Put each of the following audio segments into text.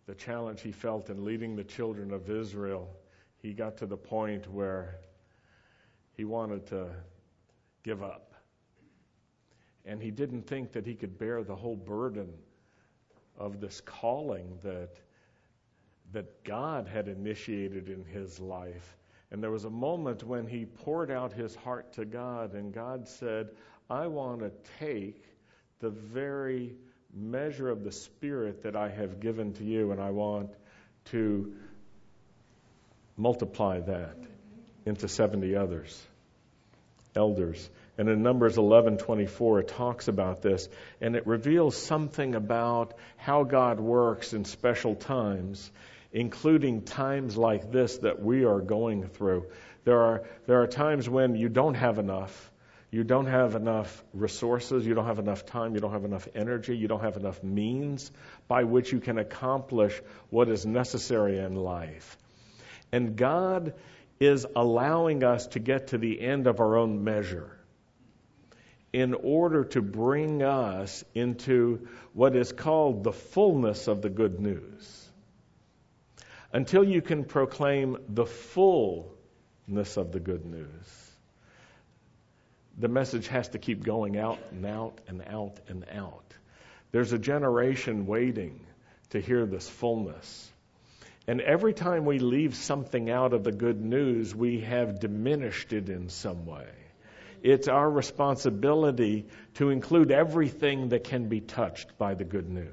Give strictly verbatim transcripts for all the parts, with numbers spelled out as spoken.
the challenge he felt in leading the children of Israel, he got to the point where he wanted to give up. And he didn't think that he could bear the whole burden of this calling that that God had initiated in his life. And there was a moment when he poured out his heart to God, and God said, I want to take the very measure of the Spirit that I have given to you, and I want to multiply that into seventy others, elders. And in Numbers eleven twenty-four, it talks about this, and it reveals something about how God works in special times, including times like this that we are going through. There are there are times when you don't have enough. You don't have enough resources. You don't have enough time. You don't have enough energy. You don't have enough means by which you can accomplish what is necessary in life. And God is allowing us to get to the end of our own measure in order to bring us into what is called the fullness of the good news. Until you can proclaim the fullness of the good news, the message has to keep going out and out and out and out. There's a generation waiting to hear this fullness. And every time we leave something out of the good news, we have diminished it in some way. It's our responsibility to include everything that can be touched by the good news.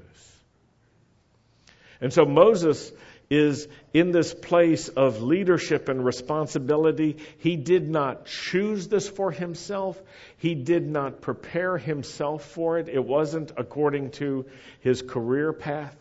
And so Moses is in this place of leadership and responsibility. He did not choose this for himself. He did not prepare himself for it. It wasn't according to his career path.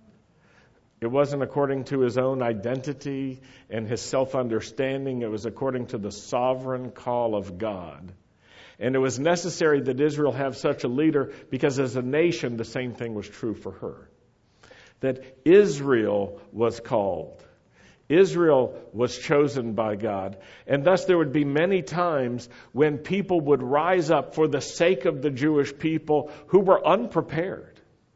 It wasn't according to his own identity and his self-understanding. It was according to the sovereign call of God. And it was necessary that Israel have such a leader because as a nation, the same thing was true for her. That Israel was called. Israel was chosen by God. And thus there would be many times when people would rise up for the sake of the Jewish people who were unprepared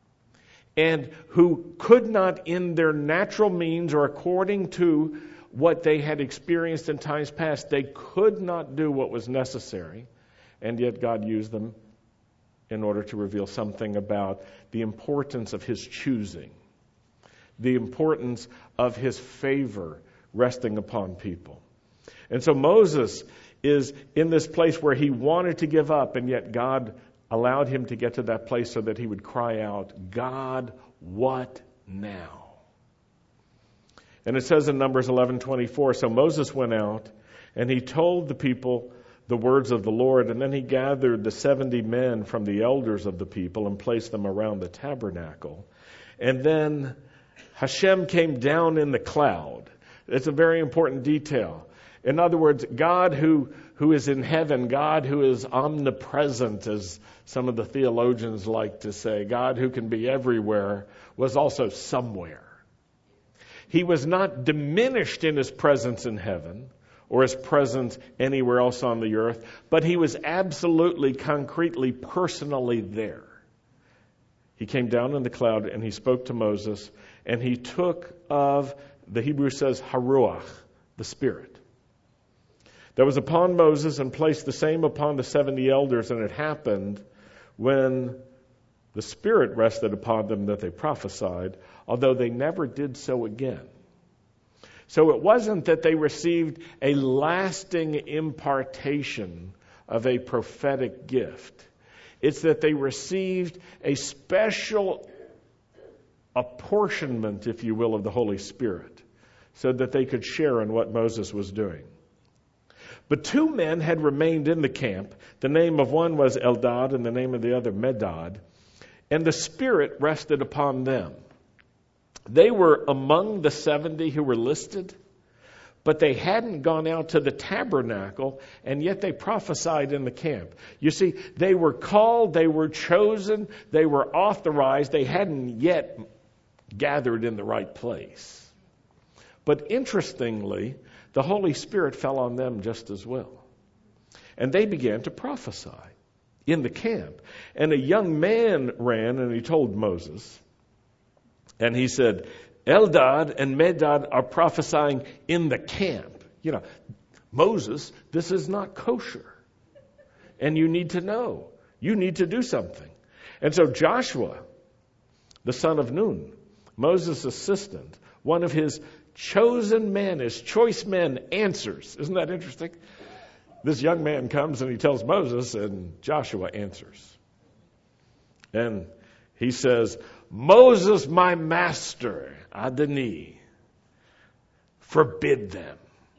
and who could not in their natural means or according to what they had experienced in times past, they could not do what was necessary. And yet God used them in order to reveal something about the importance of his choosing, the importance of his favor resting upon people. And so Moses is in this place where he wanted to give up, and yet God allowed him to get to that place so that he would cry out, God, what now? And it says in Numbers eleven twenty-four, so Moses went out and he told the people the words of the Lord, and then he gathered the seventy men from the elders of the people and placed them around the tabernacle. And then Hashem came down in the cloud. It's a very important detail. In other words, God who, who is in heaven, God who is omnipresent, as some of the theologians like to say, God who can be everywhere, was also somewhere. He was not diminished in his presence in heaven or his presence anywhere else on the earth, but he was absolutely, concretely, personally there. He came down in the cloud and he spoke to Moses, and he took of, the Hebrew says, haruach, the Spirit, that was upon Moses, and placed the same upon the seventy elders. And it happened when the Spirit rested upon them that they prophesied, although they never did so again. So it wasn't that they received a lasting impartation of a prophetic gift. It's that they received a special apportionment, if you will, of the Holy Spirit, so that they could share in what Moses was doing. But two men had remained in the camp. The name of one was Eldad and the name of the other Medad. And the Spirit rested upon them. They were among the seventy who were listed, but they hadn't gone out to the tabernacle, and yet they prophesied in the camp. You see, they were called, they were chosen, they were authorized, they hadn't yet gathered in the right place. But interestingly, the Holy Spirit fell on them just as well. And they began to prophesy in the camp. And a young man ran and he told Moses, and he said, Eldad and Medad are prophesying in the camp. You know, Moses, this is not kosher. And you need to know. You need to do something. And so Joshua, the son of Nun, Moses' assistant, one of his chosen men, his choice men, answers. Isn't that interesting? This young man comes and he tells Moses, and Joshua answers. And he says, Moses, my master, Adoni, forbid them.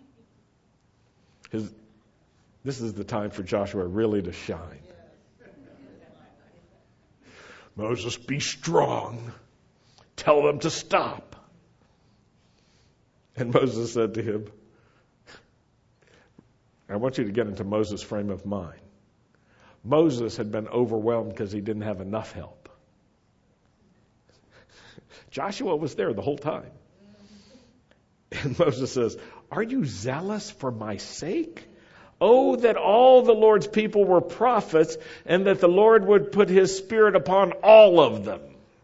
His, this is the time for Joshua really to shine. Moses, be strong. Tell them to stop. And Moses said to him, I want you to get into Moses' frame of mind. Moses had been overwhelmed because he didn't have enough help. Joshua was there the whole time. And Moses says, are you zealous for my sake? Oh, that all the Lord's people were prophets, and that the Lord would put his spirit upon all of them.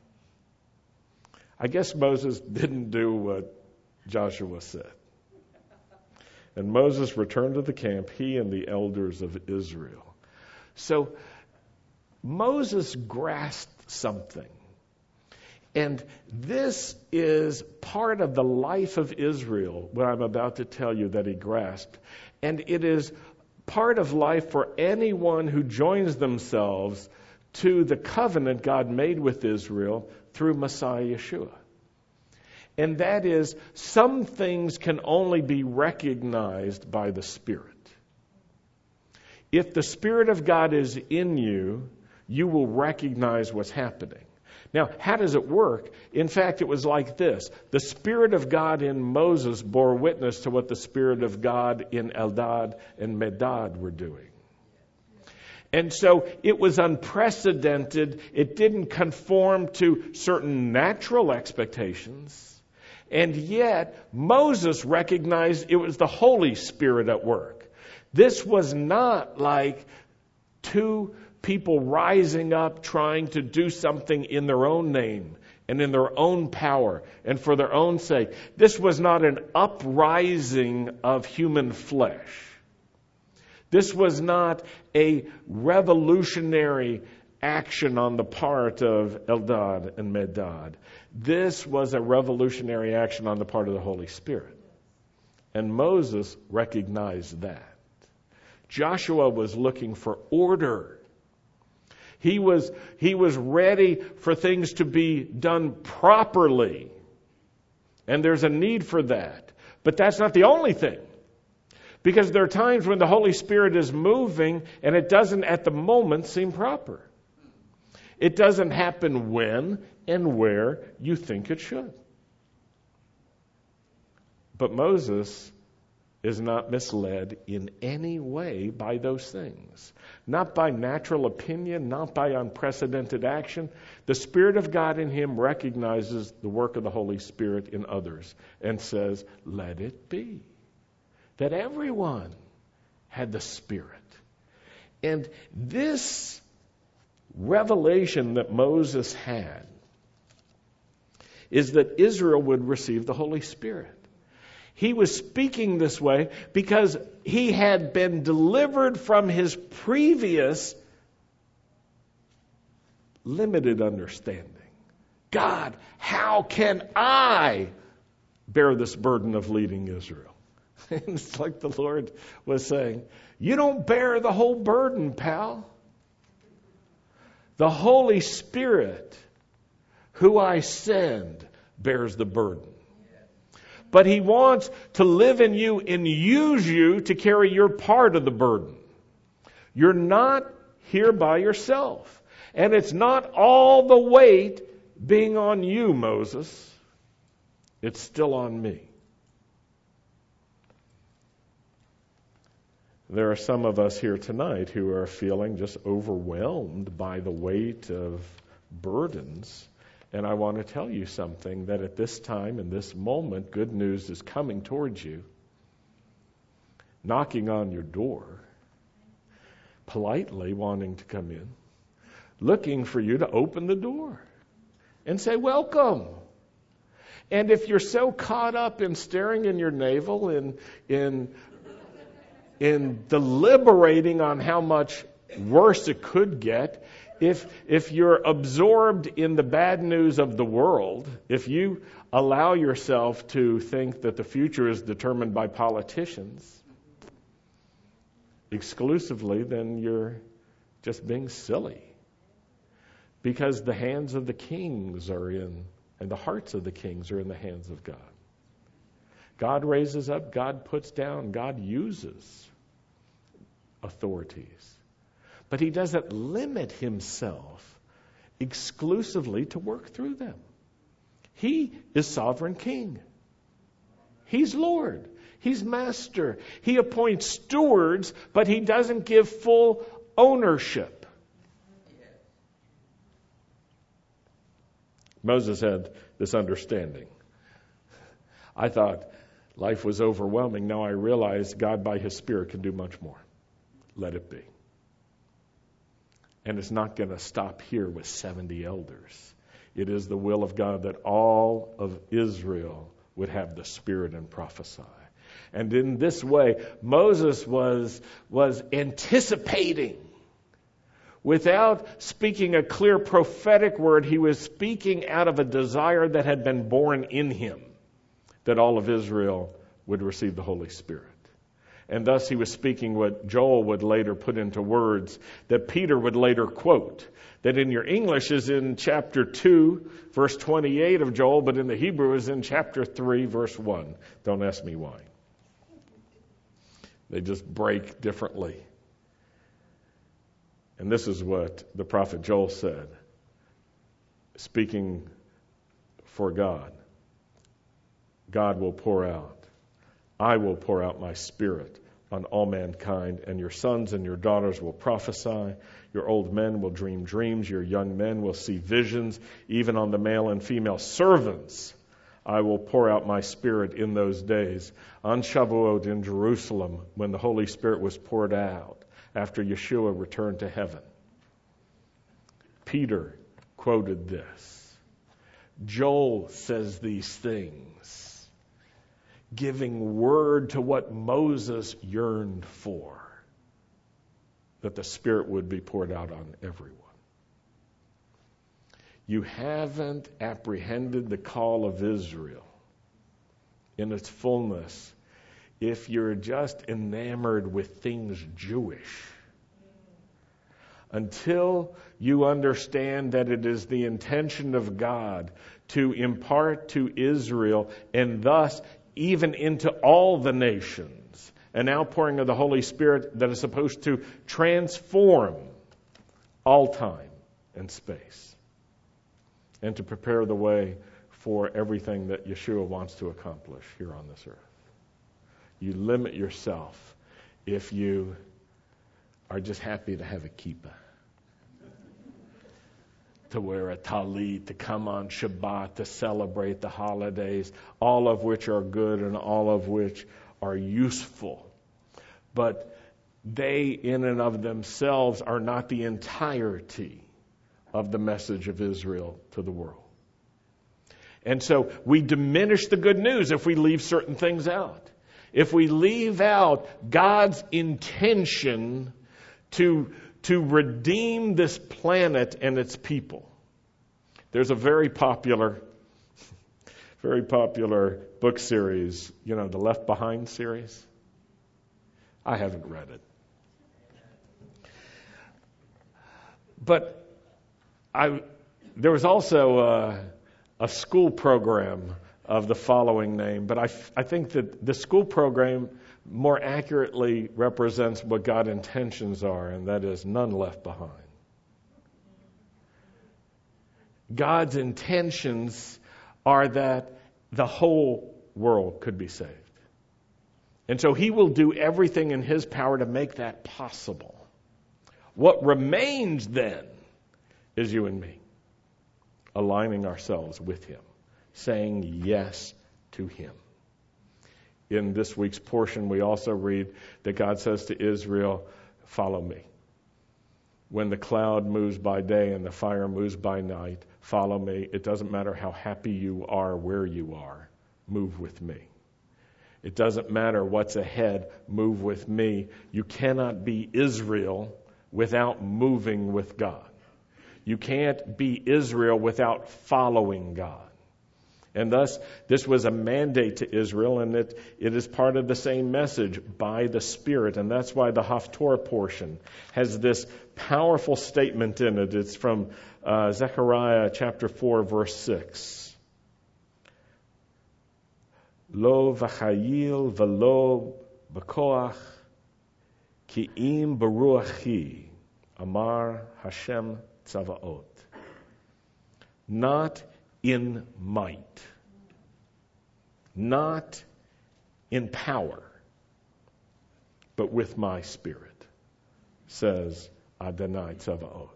I guess Moses didn't do what Joshua said. And Moses returned to the camp, he and the elders of Israel. So Moses grasped something. And this is part of the life of Israel, what I'm about to tell you that he grasped. And it is part of life for anyone who joins themselves to the covenant God made with Israel through Messiah Yeshua. And that is, some things can only be recognized by the Spirit. If the Spirit of God is in you, you will recognize what's happening. Now, how does it work? In fact, it was like this. The Spirit of God in Moses bore witness to what the Spirit of God in Eldad and Medad were doing. And so it was unprecedented. It didn't conform to certain natural expectations. And yet, Moses recognized it was the Holy Spirit at work. This was not like two people rising up trying to do something in their own name and in their own power and for their own sake. This was not an uprising of human flesh. This was not a revolutionary action on the part of Eldad and Medad. This was a revolutionary action on the part of the Holy Spirit. And Moses recognized that. Joshua was looking for order. He was, he was ready for things to be done properly. And there's a need for that. But that's not the only thing. Because there are times when the Holy Spirit is moving and it doesn't at the moment seem proper. It doesn't happen when and where you think it should. But Moses is not misled in any way by those things. Not by natural opinion, not by unprecedented action. The Spirit of God in him recognizes the work of the Holy Spirit in others and says, let it be. That everyone had the Spirit. And this revelation that Moses had is that Israel would receive the Holy Spirit. He was speaking this way because he had been delivered from his previous limited understanding. God, how can I bear this burden of leading Israel? And it's like the Lord was saying, you don't bear the whole burden, pal. The Holy Spirit, who I send, bears the burden. But he wants to live in you and use you to carry your part of the burden. You're not here by yourself. And it's not all the weight being on you, Moses. It's still on me. There are some of us here tonight who are feeling just overwhelmed by the weight of burdens. And I want to tell you something, that at this time, in this moment, good news is coming towards you, knocking on your door, politely wanting to come in, looking for you to open the door and say, welcome. And if you're so caught up in staring in your navel, in in in deliberating on how much worse it could get, if if you're absorbed in the bad news of the world, if you allow yourself to think that the future is determined by politicians exclusively, then you're just being silly. Because the hands of the kings are in, and the hearts of the kings are in the hands of God. God raises up, God puts down, God uses authorities. But he doesn't limit himself exclusively to work through them. He is sovereign king. He's Lord. He's master. He appoints stewards, but he doesn't give full ownership. Moses had this understanding. I thought life was overwhelming. Now I realize God by his Spirit can do much more. Let it be. And it's not going to stop here with seventy elders. It is the will of God that all of Israel would have the Spirit and prophesy. And in this way, Moses was, was anticipating. Without speaking a clear prophetic word, he was speaking out of a desire that had been born in him, that all of Israel would receive the Holy Spirit. And thus he was speaking what Joel would later put into words, that Peter would later quote. That in your English is in chapter two, verse twenty-eight of Joel, but in the Hebrew is in chapter three, verse one. Don't ask me why. They just break differently. And this is what the prophet Joel said, speaking for God. God will pour out. I will pour out my Spirit on all mankind, and your sons and your daughters will prophesy. Your old men will dream dreams. Your young men will see visions. Even on the male and female servants, I will pour out my Spirit in those days. On Shavuot in Jerusalem, when the Holy Spirit was poured out after Yeshua returned to heaven. Peter quoted this. Joel says these things, giving word to what Moses yearned for, that the Spirit would be poured out on everyone. You haven't apprehended the call of Israel in its fullness if you're just enamored with things Jewish. Until you understand that it is the intention of God to impart to Israel, and thus even into all the nations, an outpouring of the Holy Spirit that is supposed to transform all time and space, and to prepare the way for everything that Yeshua wants to accomplish here on this earth. You limit yourself if you are just happy to have a kippah, to wear a talit, to come on Shabbat, to celebrate the holidays, all of which are good and all of which are useful. But they in and of themselves are not the entirety of the message of Israel to the world. And so we diminish the good news if we leave certain things out. If we leave out God's intention to to redeem this planet and its people. There's a very popular, very popular book series, you know, the Left Behind series. I haven't read it. But I, there was also a, a school program of the following name, but I, I think that the school program more accurately represents what God's intentions are, and that is none left behind. God's intentions are that the whole world could be saved. And so he will do everything in his power to make that possible. What remains then is you and me, aligning ourselves with him, saying yes to him. In this week's portion, we also read that God says to Israel, follow me. When the cloud moves by day and the fire moves by night, follow me. It doesn't matter how happy you are where you are. Move with me. It doesn't matter what's ahead. Move with me. You cannot be Israel without moving with God. You can't be Israel without following God. And thus, this was a mandate to Israel, and it, it is part of the same message, by the Spirit. And that's why the Haftorah portion has this powerful statement in it. It's from uh, Zechariah chapter four, verse six. Lo v'chayil v'lo b'koach ki im beruachi amar Hashem tzavaot. Not in might, not in power, but with my Spirit, says Adonai Tzavaot.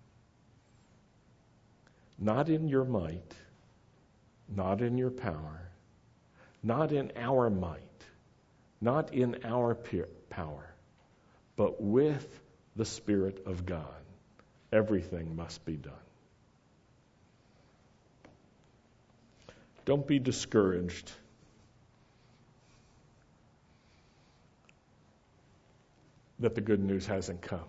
Not in your might, not in your power, not in our might, not in our power, but with the Spirit of God. Everything must be done. Don't be discouraged. That the good news hasn't come.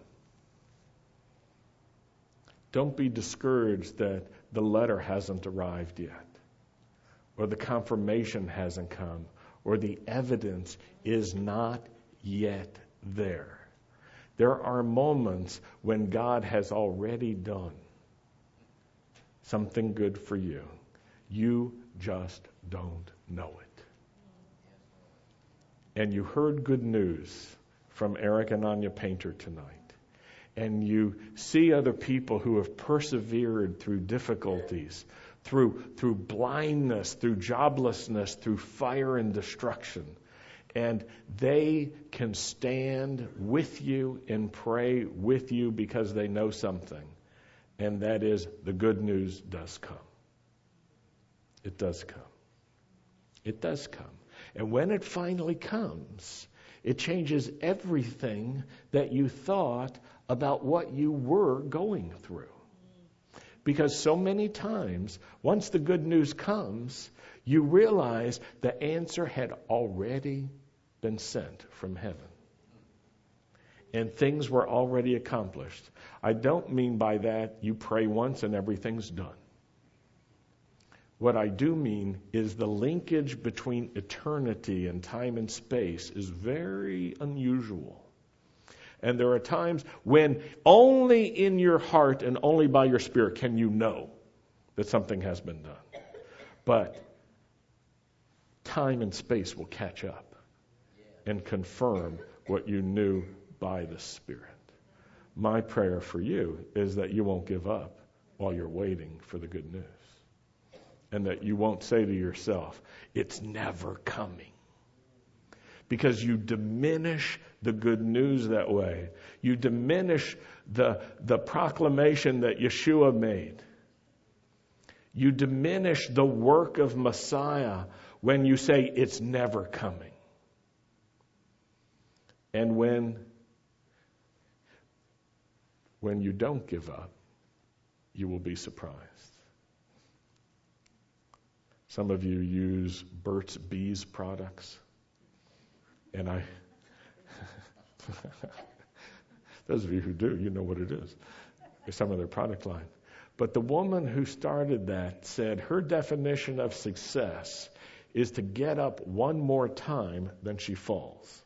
Don't be discouraged that the letter hasn't arrived yet, or the confirmation hasn't come, or the evidence is not yet there. There are moments when God has already done something good for you. You just don't know it. And you heard good news from Eric and Anya Painter tonight. And you see other people who have persevered through difficulties, through, through blindness, through joblessness, through fire and destruction. And they can stand with you and pray with you because they know something. And that is, the good news does come. It does come. It does come. And when it finally comes, it changes everything that you thought about what you were going through. Because so many times, once the good news comes, you realize the answer had already been sent from heaven. And things were already accomplished. I don't mean by that you pray once and everything's done. What I do mean is the linkage between eternity and time and space is very unusual. And there are times when only in your heart and only by your spirit can you know that something has been done. But time and space will catch up and confirm what you knew by the Spirit. My prayer for you is that you won't give up while you're waiting for the good news. And that you won't say to yourself, it's never coming. Because you diminish the good news that way. You diminish the, the proclamation that Yeshua made. You diminish the work of Messiah when you say it's never coming. And when, when you don't give up, you will be surprised. Some of you use Burt's Bees products. And I, those of you who do, you know what it is. It's some of their product line. But the woman who started that said her definition of success is to get up one more time than she falls.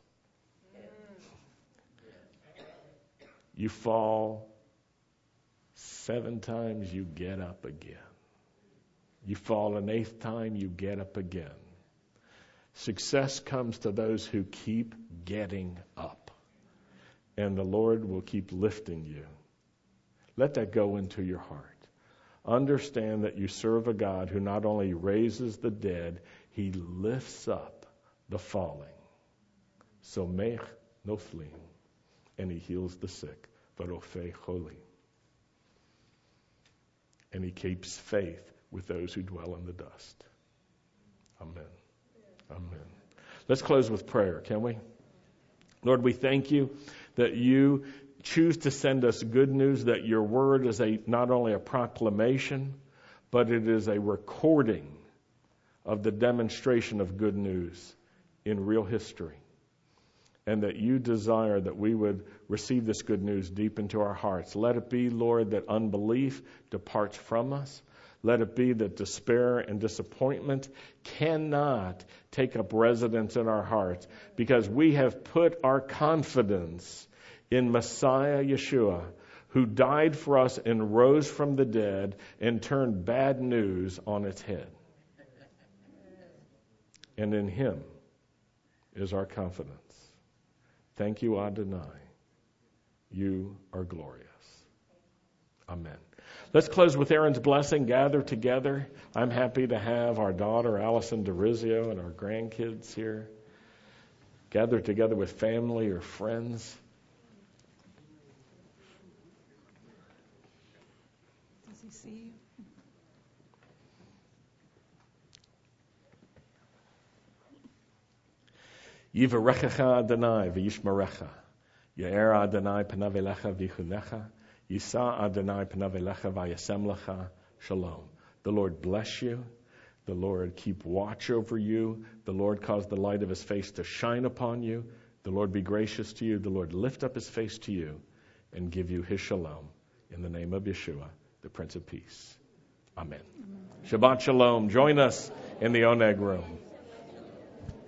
You fall seven times, you get up again. You fall an eighth time, you get up again. Success comes to those who keep getting up. And the Lord will keep lifting you. Let that go into your heart. Understand that you serve a God who not only raises the dead, He lifts up the falling. So mech noflim, and He heals the sick. Varofei cholim. And He keeps faith with those who dwell in the dust. Amen. Amen. Let's close with prayer, can we? Lord, we thank you that you choose to send us good news, that your word is a not only a proclamation, but it is a recording of the demonstration of good news in real history. And that you desire that we would receive this good news deep into our hearts. Let it be, Lord, that unbelief departs from us. Let it be that despair and disappointment cannot take up residence in our hearts, because we have put our confidence in Messiah Yeshua, who died for us and rose from the dead and turned bad news on its head. And in him is our confidence. Thank you, Adonai. You are glorious. Amen. Let's close with Aaron's blessing. Gather together. I'm happy to have our daughter, Allison DeRizio, and our grandkids here. Gather together with family or friends. Does he see you? Yivarechecha Adonai v'yishmerecha. Ye'er Adonai panav elecha v'yichunecha. Yisa Adonai panav elecha v'yasem lecha. Shalom. The Lord bless you. The Lord keep watch over you. The Lord cause the light of his face to shine upon you. The Lord be gracious to you. The Lord lift up his face to you and give you his shalom. In the name of Yeshua, the Prince of Peace. Amen. Amen. Shabbat shalom. Join us in the Oneg room.